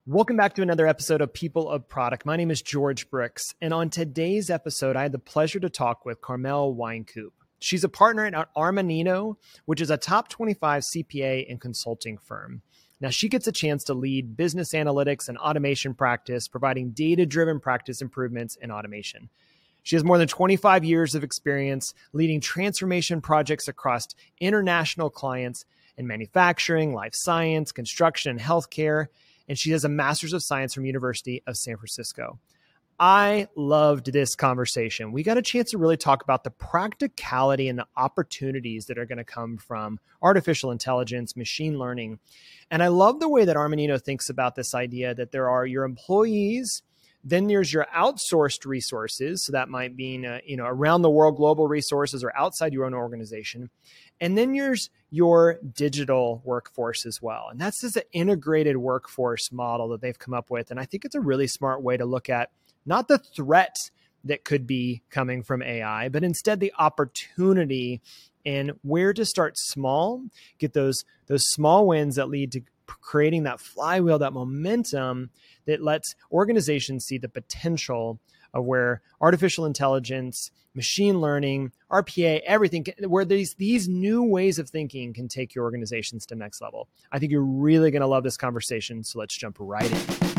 Welcome back to another episode of People of Product. My name is George Brooks, and on today's episode, I had the pleasure to talk with Carmel Wynkoop. She's a partner at Armanino, which is a top 25 CPA and consulting firm. Now, she gets a chance to lead business analytics and automation practice, providing data-driven practice improvements in automation. She has more than 25 years of experience leading transformation projects across international clients in manufacturing, life science, construction, and healthcare. And she has a Master's of Science from University of San Francisco. I loved this conversation. We got a chance to really talk about the practicality and the opportunities that are going to come from artificial intelligence, machine learning. And I love the way that Armanino thinks about this idea that there are your employees, then there's your outsourced resources. So that might mean, around the world, global resources or outside your own organization. And then there's your digital workforce as well. And that's just an integrated workforce model that they've come up with. And I think it's a really smart way to look at not the threat that could be coming from AI, but instead the opportunity and where to start small, get those small wins that lead to creating that flywheel, that momentum that lets organizations see the potential of where artificial intelligence, machine learning, RPA, everything, where these new ways of thinking can take your organizations to the next level. I think you're really going to love this conversation. So let's jump right in.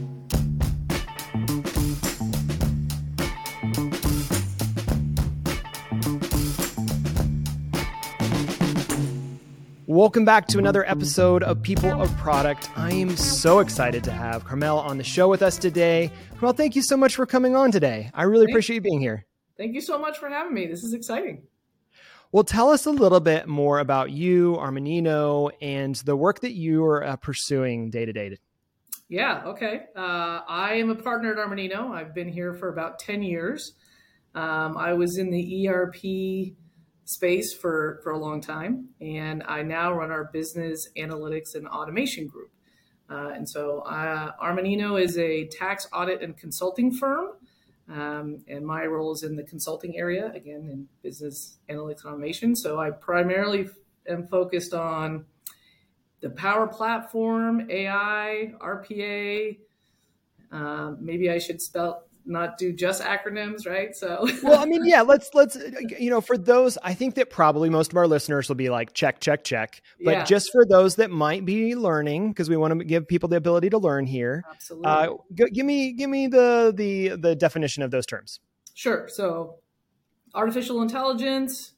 Welcome back to another episode of People of Product. I am so excited to have Carmel on the show with us today. Carmel, thank you so much for coming on today. I really appreciate you being here. Thank you so much for having me. This is exciting. Well, tell us a little bit more about you, Armanino, and the work that you are pursuing day to day. Yeah, okay. I am a partner at Armanino. I've been here for about 10 years. I was in the ERP space for a long time, and I now run our business analytics and automation group. And so Armanino is a tax audit and consulting firm, and my role is in the consulting area, again, in business analytics and automation. So I primarily am focused on the Power Platform, AI, RPA. Maybe I should not do just acronyms, right? So, well, I mean, yeah, let's, for those, I think that probably most of our listeners will be like, check. But yeah, just for those that might be learning, because we want to give people the ability to learn here. Absolutely. Give me the definition of those terms. Sure. So artificial intelligence,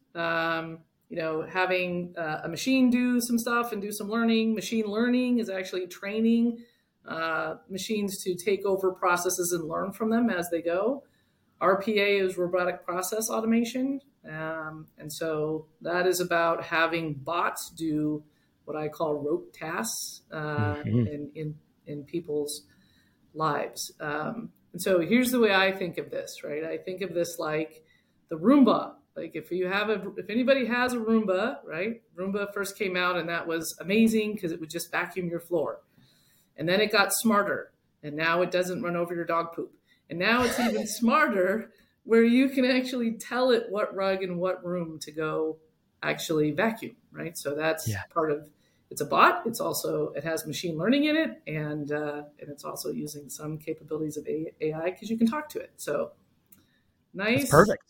having a machine do some stuff and do some learning. Machine learning is actually training machines to take over processes and learn from them as they go. RPA is robotic process automation. And so that is about having bots do what I call rote tasks in people's lives. And so here's the way I think of this, right? I think of this like the Roomba. Like if anybody has a Roomba, right? Roomba first came out and that was amazing because it would just vacuum your floor. And then it got smarter, and now it doesn't run over your dog poop. And now it's even smarter where you can actually tell it what rug and what room to go actually vacuum, right? So that's part of, it's a bot. It has machine learning in it, and it's also using some capabilities of AI because you can talk to it. So nice. That's perfect.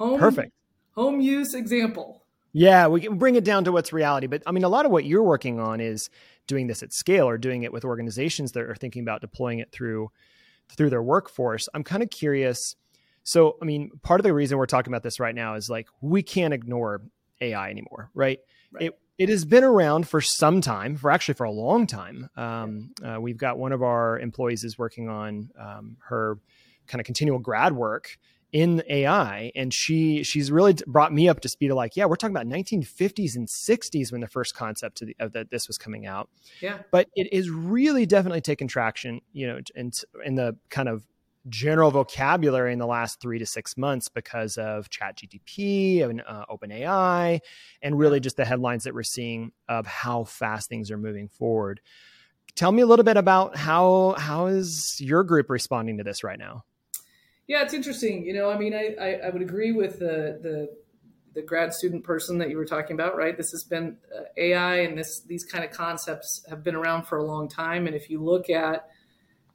Home use example. Yeah, we can bring it down to what's reality. But I mean, a lot of what you're working on is doing this at scale or doing it with organizations that are thinking about deploying it through their workforce. I'm kind of curious. So, I mean, part of the reason we're talking about this right now is like, we can't ignore AI anymore, right? It has been around for some time, for a long time. We've got one of our employees is working on her kind of continual grad work in AI. And she's really brought me up to speed of like, yeah, we're talking about 1950s and 60s when the first concept of this was coming out. Yeah. But it is really definitely taken traction, in the kind of general vocabulary in the last 3 to 6 months because of ChatGPT and OpenAI, and really just the headlines that we're seeing of how fast things are moving forward. Tell me a little bit about how is your group responding to this right now? Yeah, it's interesting. I would agree with the grad student person that you were talking about, right? This has been AI and these kind of concepts have been around for a long time. And if you look at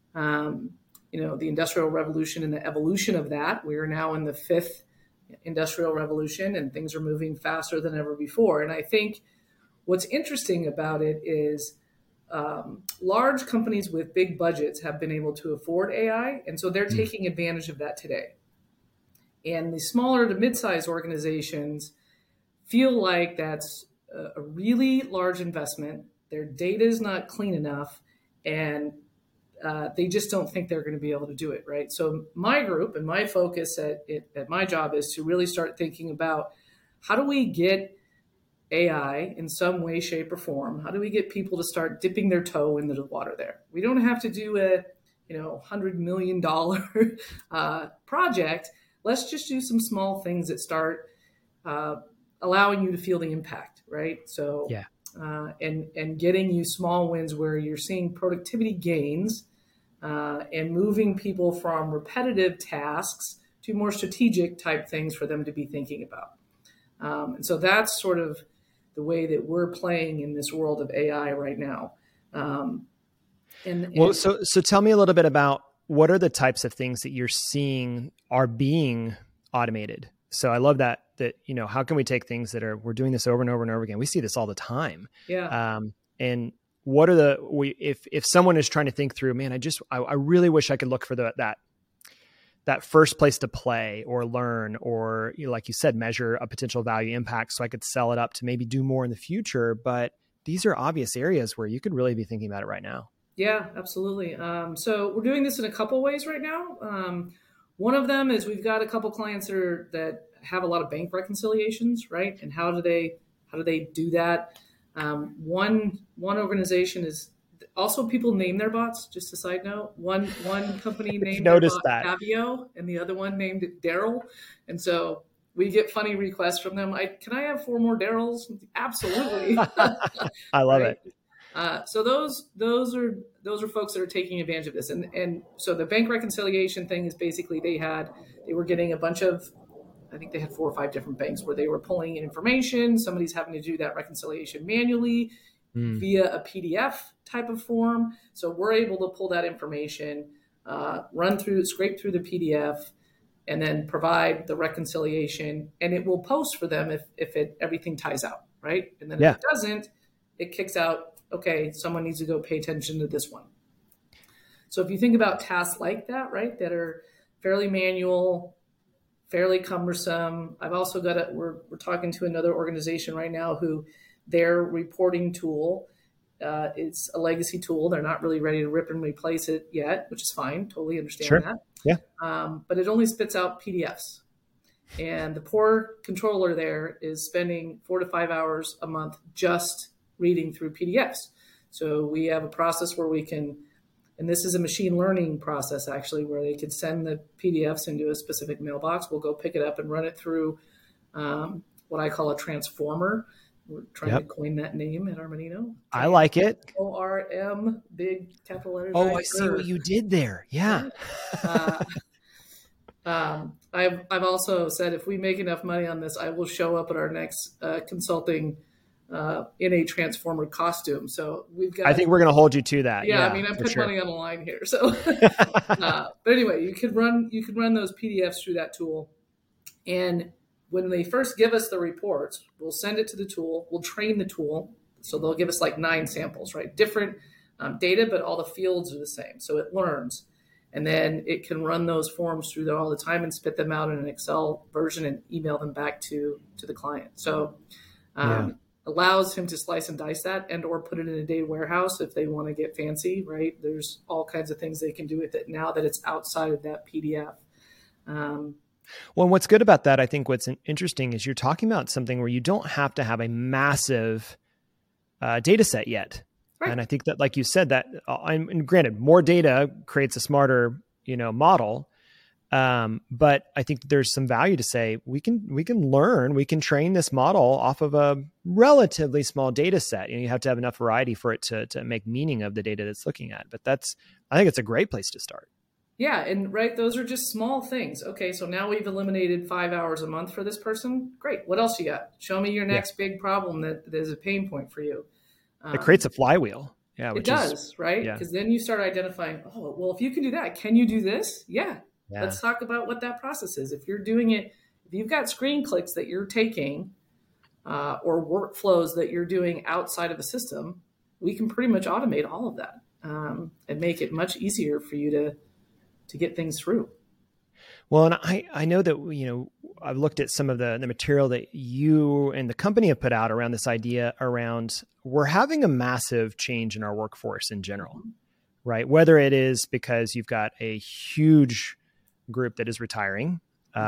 The Industrial Revolution and the evolution of that. We are now in the fifth Industrial Revolution, and things are moving faster than ever before. And I think what's interesting about it is large companies with big budgets have been able to afford AI, and so they're taking advantage of that today. And the smaller to mid-sized organizations feel like that's a really large investment. Their data is not clean enough, and they just don't think they're going to be able to do it, right? So my group and my focus at my job is to really start thinking about how do we get AI in some way, shape, or form? How do we get people to start dipping their toe into the water there? We don't have to do a $100 million project. Let's just do some small things that start allowing you to feel the impact, right? So yeah. And getting you small wins where you're seeing productivity gains and moving people from repetitive tasks to more strategic type things for them to be thinking about. And so that's sort of the way that we're playing in this world of AI right now. So tell me a little bit about what are the types of things that you're seeing are being automated. So I love that, how can we take things that we're doing this over and over and over again? We see this all the time. Yeah. And what are if someone is trying to think through, man, I really wish I could look for that first place to play or learn, or like you said, measure a potential value impact so I could sell it up to maybe do more in the future. But these are obvious areas where you could really be thinking about it right now. Yeah, absolutely. So we're doing this in a couple ways right now. One of them is we've got a couple clients that have a lot of bank reconciliations, right? And how do they do that? One organization is also people name their bots. Just a side note, one company named their bot Fabio, and the other one named it Daryl. And so we get funny requests from them. Can I have 4 more Daryls? Absolutely. I love it. So those are folks that are taking advantage of this. And so the bank reconciliation thing is basically they were getting a bunch of, I think they had 4 or 5 different banks where they were pulling in information. Somebody's having to do that reconciliation manually via a PDF type of form. So we're able to pull that information, scrape through the PDF, and then provide the reconciliation, and it will post for them if everything ties out, right? And then if it doesn't, it kicks out, okay, someone needs to go pay attention to this one. So if you think about tasks like that, right, that are fairly manual, fairly cumbersome. I've also got we're talking to another organization right now who their reporting tool is a legacy tool. They're not really ready to rip and replace it yet, which is fine. Totally understand that. Yeah. But it only spits out PDFs. And the poor controller there is spending 4 to 5 hours a month just reading through PDFs. So we have a process where we can, and this is a machine learning process actually, where they could send the PDFs into a specific mailbox. We'll go pick it up and run it through what I call a transformer. We're trying to coin that name at Armanino. I like it. ORM, big capital letters. Oh, I see what you did there. Yeah. I've also said if we make enough money on this, I will show up at our next consulting in a transformer costume. So we've got. I think we're going to hold you to that. Yeah, I mean, I put money on the line here. So, but anyway, you could run those PDFs through that tool, and when they first give us the reports, we'll send it to the tool. We'll train the tool, so they'll give us like 9 samples, right? Different data, but all the fields are the same. So it learns, and then it can run those forms through there all the time and spit them out in an Excel version and email them back to the client. So. Allows him to slice and dice that and or put it in a data warehouse if they want to get fancy, right? There's all kinds of things they can do with it now that it's outside of that PDF. Well, what's good about that, I think what's interesting is you're talking about something where you don't have to have a massive data set yet. Right. And I think that, like you said, that, and granted, more data creates a smarter, model. But I think there's some value to say we can train this model off of a relatively small data set. You have to have enough variety for it to make meaning of the data that's looking at. But I think it's a great place to start. Yeah. And right. Those are just small things. Okay. So now we've eliminated 5 hours a month for this person. Great. What else you got? Show me your next big problem that is a pain point for you. It creates a flywheel. Yeah, It which is does, right? yeah, Because then you start identifying, oh, well, if you can do that, can you do this? Yeah. yeah. Let's talk about what that process is. If you're doing it, if you've got screen clicks that you're taking or workflows that you're doing outside of a system, we can pretty much automate all of that and make it much easier for you to get things through. Well, and I know that, I've looked at some of the material that you and the company have put out around this idea around we're having a massive change in our workforce in general, right? Whether it is because you've got a huge group that is retiring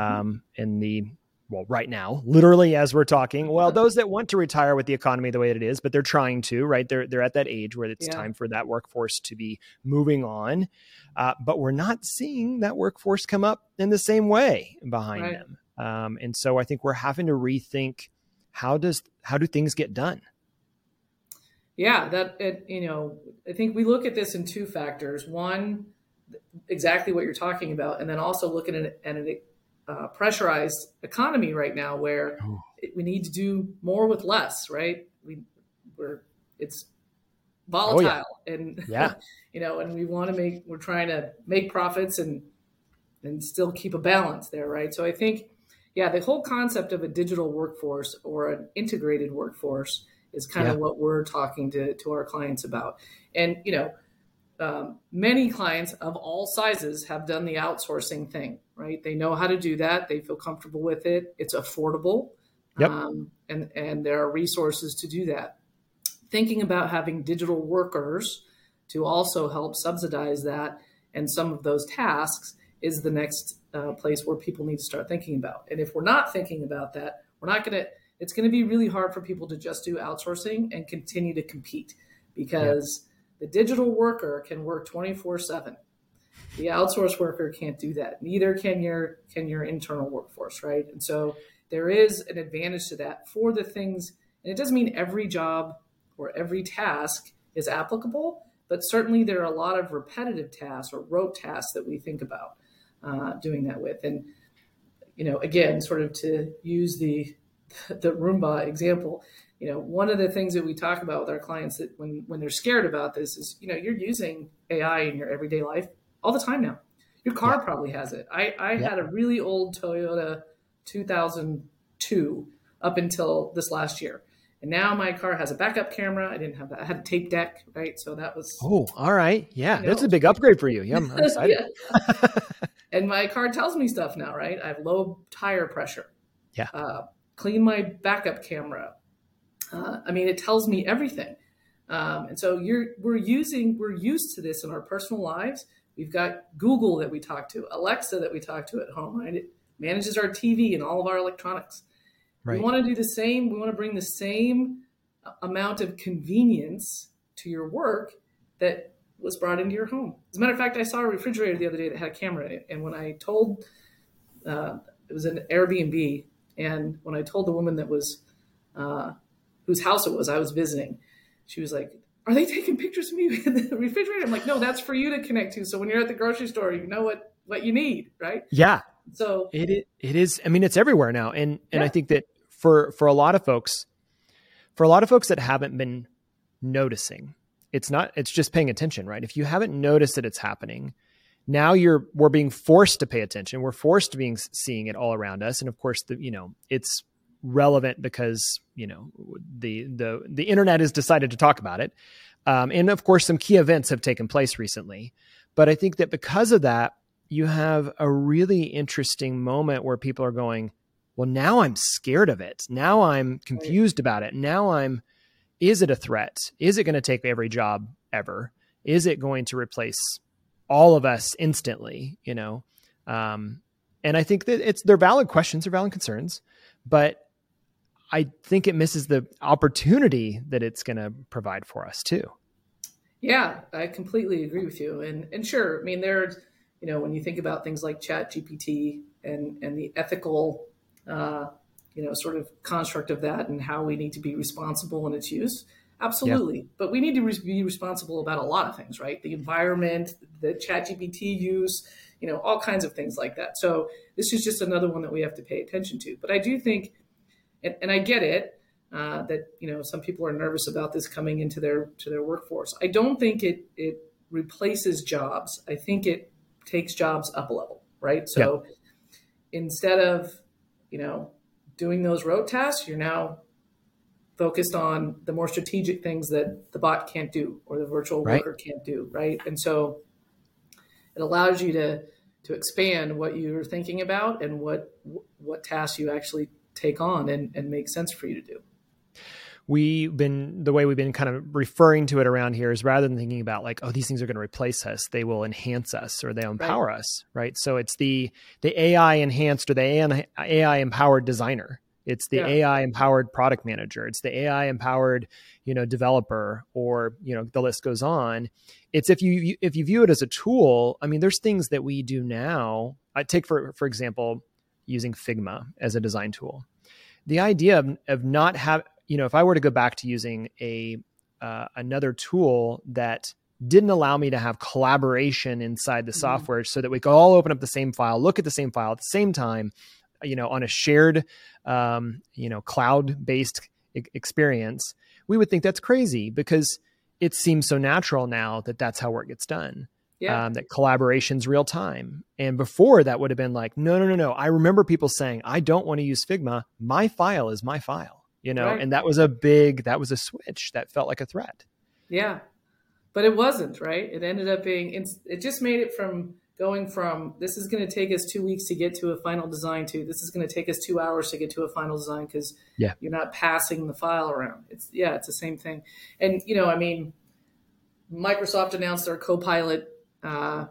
right now, literally as we're talking, those that want to retire with the economy the way that it is, but they're trying to, right? They're at that age where it's time for that workforce to be moving on. But we're not seeing that workforce come up in the same way behind them. And so I think we're having to rethink how do things get done? Yeah, I think we look at this in two factors. One, exactly what you're talking about, and then also looking at a pressurized economy right now where we need to do more with less, right? It's volatile and and we want to we're trying to make profits and still keep a balance there, right? So I think, the whole concept of a digital workforce or an integrated workforce is kind of what we're talking to our clients about. And, many clients of all sizes have done the outsourcing thing, right? They know how to do that. They feel comfortable with it. It's affordable. And there are resources to do that. Thinking about having digital workers to also help subsidize that and some of those tasks is the next place where people need to start thinking about. And if we're not thinking about that, it's going to be really hard for people to just do outsourcing and continue to compete because the digital worker can work 24/7. The outsourced worker can't do that. Neither can your internal workforce, right? And so there is an advantage to that for the things, and it doesn't mean every job or every task is applicable, but certainly there are a lot of repetitive tasks or rote tasks that we think about doing that with. And, again, sort of to use the Roomba example, one of the things that we talk about with our clients that when they're scared about this is, you're using AI in your everyday life all the time now. Your car probably has it. I had a really old Toyota 2002 up until this last year. And now my car has a backup camera. I didn't have that. I had a tape deck, right? So that was... Oh, all right. Yeah, that's a big upgrade for you. Yeah, I'm excited. And my car tells me stuff now, right? I have low tire pressure. Yeah. Clean my backup camera. It tells me everything. And so we're used to this in our personal lives. We've got Google that we talk to, Alexa that we talk to at home, right? It manages our TV and all of our electronics. Right. We want to do the same. We want to bring the same amount of convenience to your work that was brought into your home. As a matter of fact, I saw a refrigerator the other day that had a camera in it. And when I told, it was an Airbnb, and when I told the woman that was, whose house it was, I was visiting, she was like, "Are they taking pictures of me in the refrigerator?" I'm like, "No, that's for you to connect to. So when you're at the grocery store, you know what you need, right?" Yeah. So it is. I mean, it's everywhere now. And I think that for a lot of folks that haven't been noticing, it's just paying attention, right? If you haven't noticed that it's happening, now we're being forced to pay attention. We're forced to seeing it all around us. And of course, it's relevant because, the internet has decided to talk about it. And of course, some key events have taken place recently. But I think that because of that, you have a really interesting moment where people are going, well, now I'm scared of it. Now I'm confused about it. Now is it a threat? Is it going to take every job ever? Is it going to replace all of us instantly? And I think that they're valid questions, they're valid concerns, but I think it misses the opportunity that it's going to provide for us too. Yeah, I completely agree with you. And sure, I mean, there's, when you think about things like ChatGPT and the ethical, sort of construct of that and how we need to be responsible in its use, absolutely. Yeah. But we need to be responsible about a lot of things, right? The environment, the ChatGPT use, all kinds of things like that. So this is just another one that we have to pay attention to. But I do think, and I get it, that, some people are nervous about this coming into their workforce. I don't think it replaces jobs. I think it takes jobs up a level, right? So instead of, doing those rote tasks, you're now focused on the more strategic things that the bot can't do or the virtual worker can't do, right? And so it allows you to expand what you're thinking about and what tasks you actually take on and make sense for you to do. The way we've been kind of referring to it around here is rather than thinking about like, oh, these things are going to replace us, they will enhance us or they'll empower us, right? So it's the AI enhanced or the AI empowered designer. It's the AI empowered product manager. It's the AI empowered, developer, or, the list goes on. It's if you view it as a tool, I mean, there's things that we do now. I take for example, using Figma as a design tool. The idea of not have, if I were to go back to using another tool that didn't allow me to have collaboration inside the software so that we could all open up the same file, look at the same file at the same time, on a shared, cloud-based experience, we would think that's crazy because it seems so natural now that that's how work gets done. That collaboration's real time. And before that would have been like, no. I remember people saying, I don't want to use Figma. My file is my file, and that was a switch that felt like a threat. Yeah. But it wasn't, right? It ended up being, it just made it from going from, this is going to take us 2 weeks to get to a final design to, this is going to take us 2 hours to get to a final design because you're not passing the file around. It's the same thing. And, Microsoft announced their Copilot AI,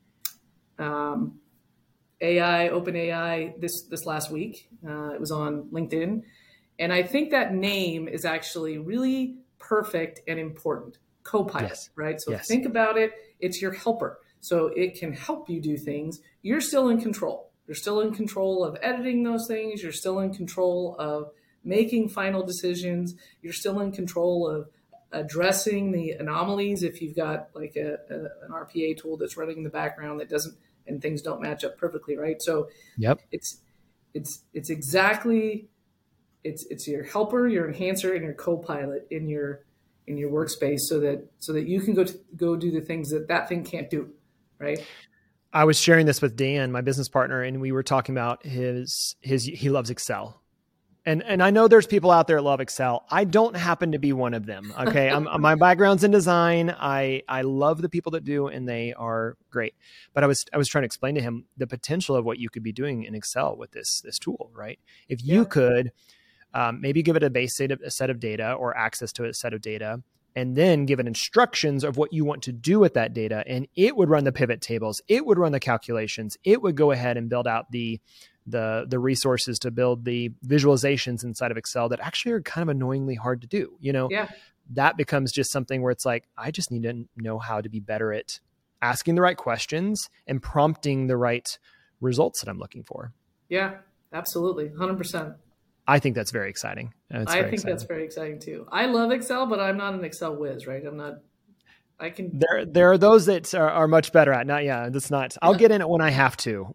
OpenAI this last week. It was on LinkedIn. And I think that name is actually really perfect and important. Copilot, right? So think about it. It's your helper. So it can help you do things. You're still in control. You're still in control of editing those things. You're still in control of making final decisions. You're still in control of addressing the anomalies if you've got like an RPA tool that's running in the background that doesn't, and things don't match up perfectly, right? So it's exactly, it's your helper, your enhancer, and your co-pilot in your workspace so that you can go do the things that thing can't do, right? I was sharing this with Dan, my business partner, and we were talking about he loves Excel. And I know there's people out there that love Excel. I don't happen to be one of them. Okay. My background's in design. I love the people that do, and they are great. But I was trying to explain to him the potential of what you could be doing in Excel with this tool, right? If you could maybe give it a set of data or access to a set of data, and then give it instructions of what you want to do with that data. And it would run the pivot tables. It would run the calculations. It would go ahead and build out the resources to build the visualizations inside of Excel that actually are kind of annoyingly hard to do. That becomes just something where it's like, I just need to know how to be better at asking the right questions and prompting the right results that I'm looking for. Yeah, absolutely. 100%. I think that's very exciting. That's very exciting too. I love Excel, but I'm not an Excel whiz, right? There are those that are much better at. That's not. I'll get in it when I have to.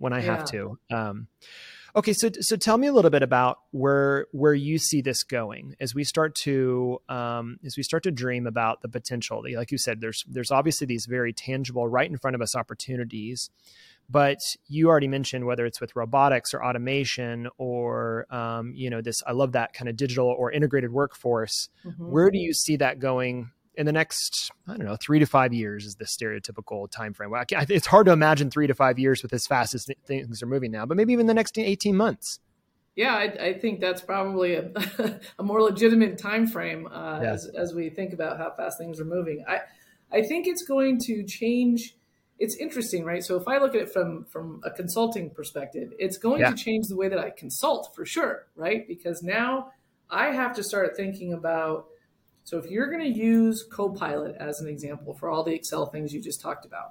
Okay, so tell me a little bit about where you see this going as we start to dream about the potential. Like you said, there's obviously these very tangible, right in front of us opportunities. But you already mentioned whether it's with robotics or automation or, this, I love that kind of digital or integrated workforce. Mm-hmm. Where do you see that going in the next, 3 to 5 years is the stereotypical timeframe? Well, it's hard to imagine 3 to 5 years with as fast as things are moving now, but maybe even the next 18 months. Yeah, I think that's probably a more legitimate timeframe as we think about how fast things are moving. I think it's going to change. It's interesting, right? So if I look at it from a consulting perspective, it's going to change the way that I consult for sure, right? Because now I have to start thinking about, so if you're going to use Copilot as an example for all the Excel things you just talked about,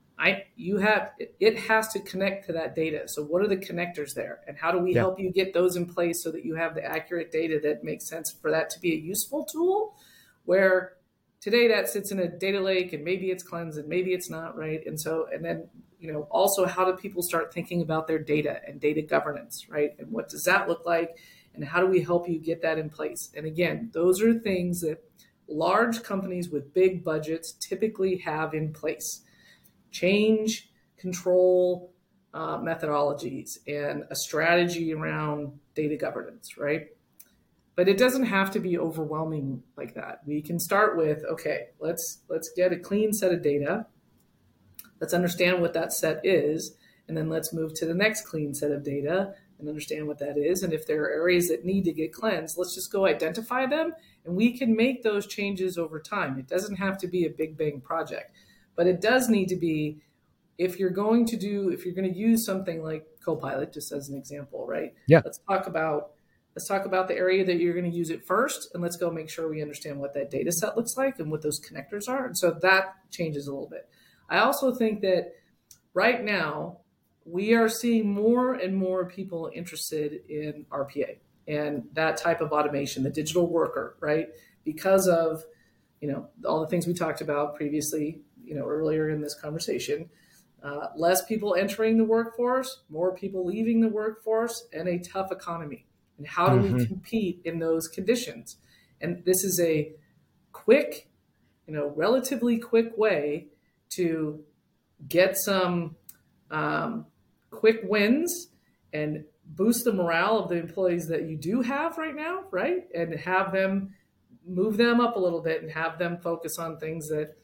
it has to connect to that data. So what are the connectors there? And how do we help you get those in place so that you have the accurate data that makes sense for that to be a useful tool where today that sits in a data lake and maybe it's cleansed and maybe it's not, right? And then, also how do people start thinking about their data and data governance, right? And what does that look like? And how do we help you get that in place? And again, those are things that large companies with big budgets typically have in place. Change control methodologies and a strategy around data governance, right? But it doesn't have to be overwhelming like that. We can start with, okay, let's get a clean set of data. Let's understand what that set is, and then let's move to the next clean set of data and understand what that is. And if there are areas that need to get cleansed, let's just go identify them, and we can make those changes over time. It doesn't have to be a big bang project, but it does need to be, if you're going to use something like Copilot, just as an example, right? Yeah. Let's talk about the area that you're going to use it first, and let's go make sure we understand what that data set looks like and what those connectors are. And so that changes a little bit. I also think that right now we are seeing more and more people interested in RPA and that type of automation, the digital worker, right? Because of, all the things we talked about previously, earlier in this conversation. Less people entering the workforce, more people leaving the workforce, and a tough economy. And how do we compete in those conditions? And this is a quick, relatively quick way to get some quick wins and boost the morale of the employees that you do have right now, right? And have them move them up a little bit and have them focus on things that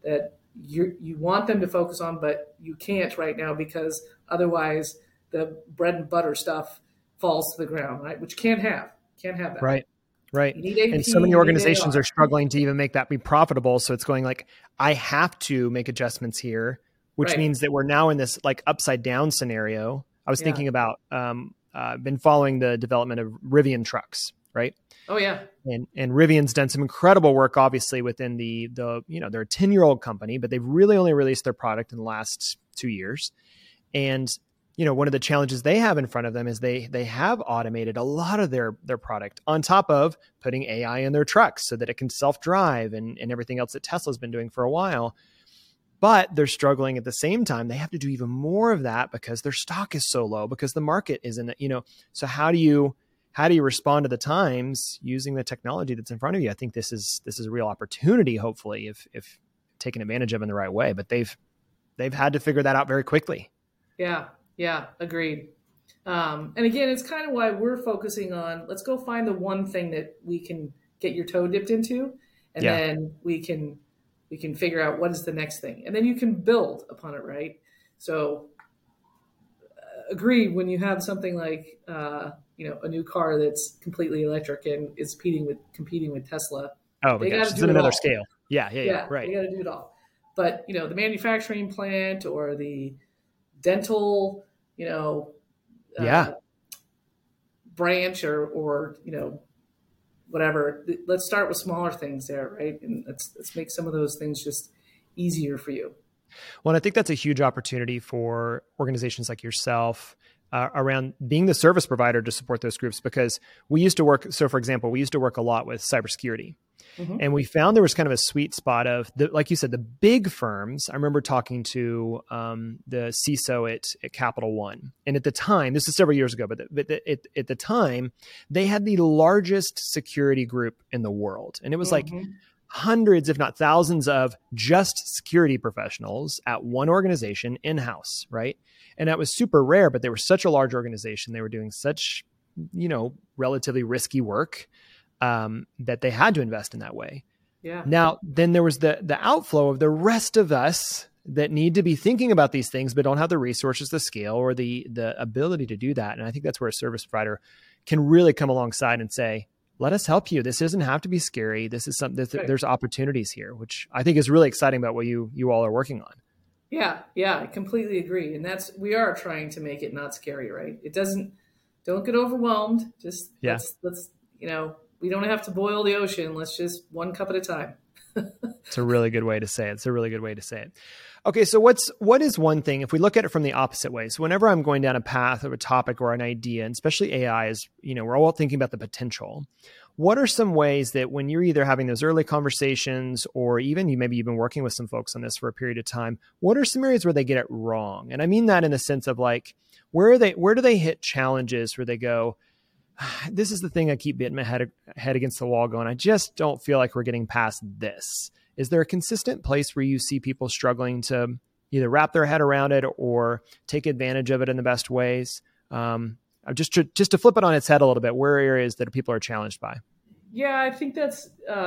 you want them to focus on, but you can't right now because otherwise the bread and butter stuff falls to the ground, right? Which can't have that. Right. Right. You need AP, and so many organizations are struggling to even make that be profitable. So it's going like, I have to make adjustments here, which means that we're now in this like upside down scenario. I was thinking about, been following the development of Rivian trucks, right? Oh yeah. And Rivian's done some incredible work, obviously, within the they're a 10-year-old company, but they've really only released their product in the last 2 years. And, one of the challenges they have in front of them is they have automated a lot of their product on top of putting AI in their trucks so that it can self-drive and everything else that Tesla's been doing for a while. But they're struggling at the same time. They have to do even more of that because their stock is so low, because the market isn't, so how do you respond to the times using the technology that's in front of you? I think this is a real opportunity, hopefully, if taken advantage of in the right way. But they've had to figure that out very quickly. Yeah, agreed. And again, it's kind of why we're focusing on, let's go find the one thing that we can get your toe dipped into, and then we can figure out what is the next thing, and then you can build upon it, right? So agreed, when you have something like a new car that's completely electric and is competing with Tesla. Oh my gosh, it's in another scale. Yeah, right. They got to do it all. But the manufacturing plant or the dental, branch or whatever. Let's start with smaller things there, right? And let's make some of those things just easier for you. Well, and I think that's a huge opportunity for organizations like yourself around being the service provider to support those groups, because we used to work. So for example, we used to work a lot with cybersecurity. And we found there was kind of a sweet spot of, like you said, the big firms. I remember talking to the CISO at Capital One. And at the time, this is several years ago, but at the time, they had the largest security group in the world. And it was like hundreds, if not thousands, of just security professionals at one organization in-house, right? And that was super rare, but they were such a large organization. They were doing such, relatively risky work that they had to invest in that way. Yeah. Now, then there was the outflow of the rest of us that need to be thinking about these things, but don't have the resources, the scale, or the ability to do that. And I think that's where a service provider can really come alongside and say, let us help you. This doesn't have to be scary. This is something, there's opportunities here, which I think is really exciting about what you all are working on. Yeah, I completely agree. And we are trying to make it not scary, right? Don't get overwhelmed. Just let's we don't have to boil the ocean. Let's just one cup at a time. It's a really good way to say it. Okay. So what is one thing, if we look at it from the opposite way? So whenever I'm going down a path of a topic or an idea, and especially AI is, we're all thinking about the potential. What are some ways that when you're either having those early conversations, or even maybe you've been working with some folks on this for a period of time, what are some areas where they get it wrong? And I mean that in the sense of like, where do they hit challenges where they go, this is the thing I keep beating my head against the wall going, I just don't feel like we're getting past this. Is there a consistent place where you see people struggling to either wrap their head around it or take advantage of it in the best ways? Just to flip it on its head a little bit, where are areas that people are challenged by? Yeah, I think that's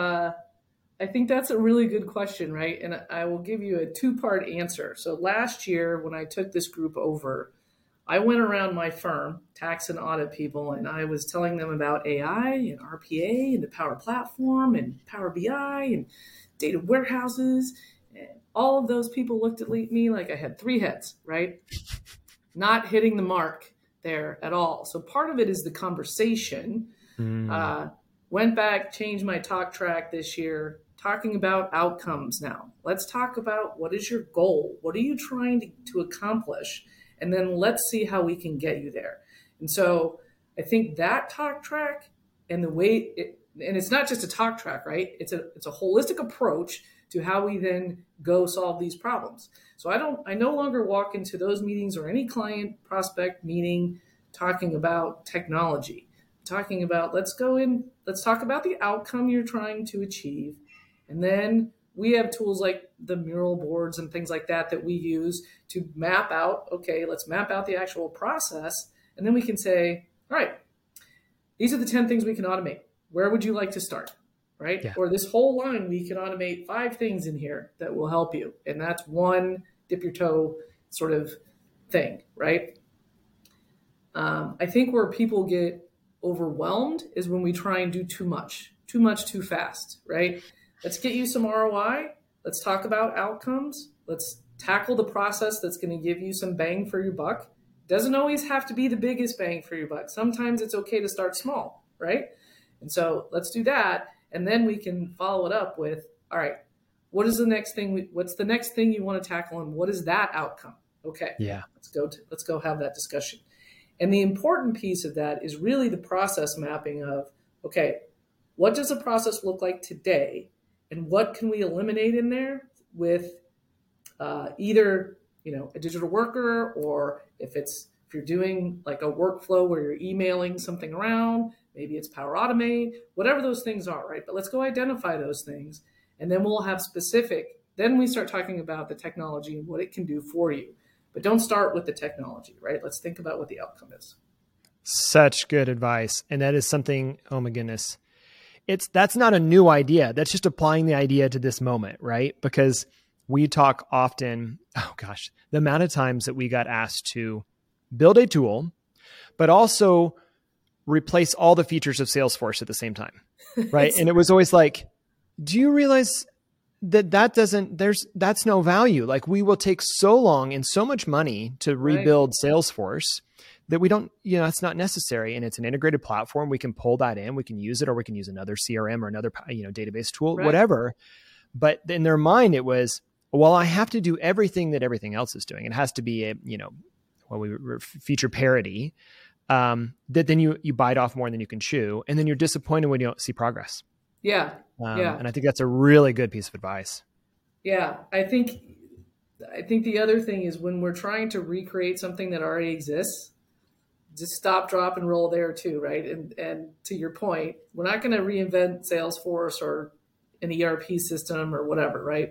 a really good question, right? And I will give you a two-part answer. So last year when I took this group over, I went around my firm, tax and audit people, and I was telling them about AI and RPA and the Power Platform and Power BI and data warehouses. And all of those people looked at me like I had three heads, right? Not hitting the mark there at all. So part of it is the conversation. Went back, changed my talk track this year, talking about outcomes now. Let's talk about what is your goal? What are you trying to accomplish? And then let's see how we can get you there. And so I think that talk track and the way and it's not just a talk track, right? It's a holistic approach to how we then go solve these problems. So I no longer walk into those meetings or any client prospect meeting talking about technology, talking about let's talk about the outcome you're trying to achieve. And then we have tools like the mural boards and things like that we use to map out, okay, let's map out the actual process. And then we can say, all right, these are the 10 things we can automate. Where would you like to start? Right? Yeah. Or this whole line, we can automate 5 things in here that will help you. And that's one dip your toe sort of thing, right? I think where people get overwhelmed is when we try and do too much, too fast, right? Let's get you some ROI. Let's talk about outcomes. Let's tackle the process that's going to give you some bang for your buck. Doesn't always have to be the biggest bang for your buck. Sometimes it's okay to start small, right? And so let's do that. And then we can follow it up with, all right, what's the next thing you want to tackle? And what is that outcome? Okay. Yeah. Let's go have that discussion. And the important piece of that is really the process mapping of, okay, what does a process look like today? And what can we eliminate in there with either, a digital worker, or if you're doing like a workflow where you're emailing something around, maybe it's Power Automate, whatever those things are, right? But let's go identify those things. And then we'll have then we start talking about the technology and what it can do for you. But don't start with the technology, right? Let's think about what the outcome is. Such good advice. And that is something, oh my goodness. That's not a new idea. That's just applying the idea to this moment, right? Because we talk often, oh gosh, the amount of times that we got asked to build a tool, but also replace all the features of Salesforce at the same time, right? And it was always like, do you realize that's no value? Like, we will take so long and so much money to rebuild Salesforce that we don't, it's not necessary. And it's an integrated platform. We can pull that in, we can use it, or we can use another CRM or another, database tool, whatever. But in their mind, it was, well, I have to do everything that everything else is doing. It has to be feature parity. That then you bite off more than you can chew. And then you're disappointed when you don't see progress. Yeah. And I think that's a really good piece of advice. Yeah. I think the other thing is when we're trying to recreate something that already exists, just stop, drop, and roll there too, right? And to your point, we're not going to reinvent Salesforce or an ERP system or whatever, right?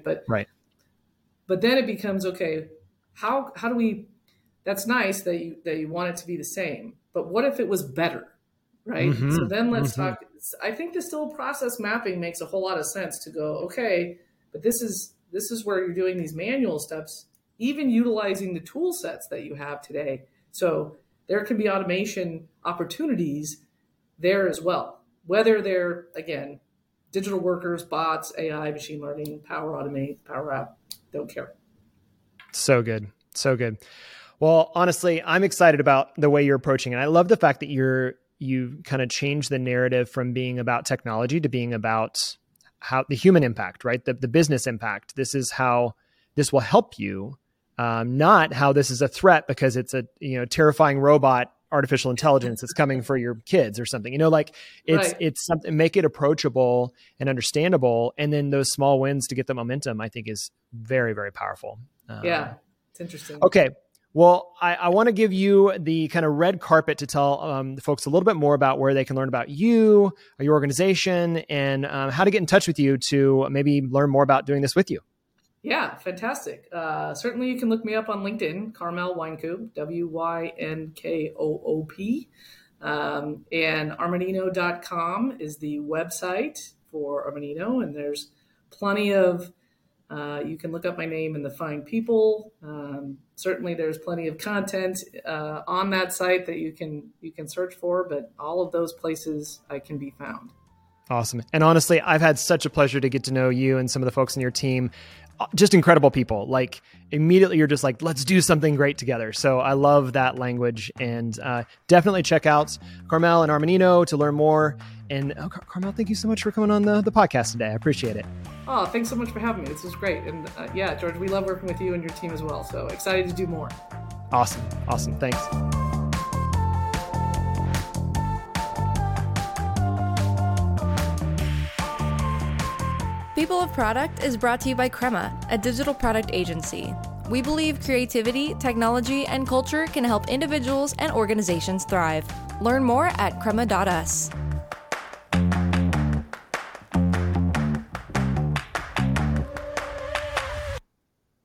But then it becomes, okay, how do we? That's nice that you want it to be the same, but what if it was better, right? Mm-hmm. So then let's talk. I think the still process mapping makes a whole lot of sense to go, okay, but this is where you're doing these manual steps, even utilizing the tool sets that you have today. So there can be automation opportunities there as well, whether they're, again, digital workers, bots, AI, machine learning, Power Automate, Power App, don't care. So good. So good. Well, honestly, I'm excited about the way you're approaching it. I love the fact that you kind of changed the narrative from being about technology to being about how the human impact, right? The business impact. This is how this will help you, not how this is a threat because it's a terrifying robot, artificial intelligence that's coming for your kids or something. It's something, make it approachable and understandable, and then those small wins to get the momentum, I think, is very, very powerful. Yeah, it's interesting. Okay. Well, I want to give you the kind of red carpet to tell the folks a little bit more about where they can learn about you, your organization, and how to get in touch with you to maybe learn more about doing this with you. Yeah, fantastic. Certainly you can look me up on LinkedIn, Carmel Wynkoop, Wynkoop. And Armanino.com is the website for Armanino. And there's plenty of, you can look up my name and the Find People. Certainly there's plenty of content on that site that you can search for, but all of those places I can be found. Awesome. And honestly, I've had such a pleasure to get to know you and some of the folks on your team. Just incredible people. Like immediately you're just like, let's do something great together. So I love that language, and definitely check out Carmel and Armanino to learn more. And Carmel, thank you so much for coming on the podcast today. I appreciate it. Oh, thanks so much for having me. This was great. And yeah, George, we love working with you and your team as well. So excited to do more. Awesome. Thanks. People of Product is brought to you by Crema, a digital product agency. We believe creativity, technology, and culture can help individuals and organizations thrive. Learn more at crema.us.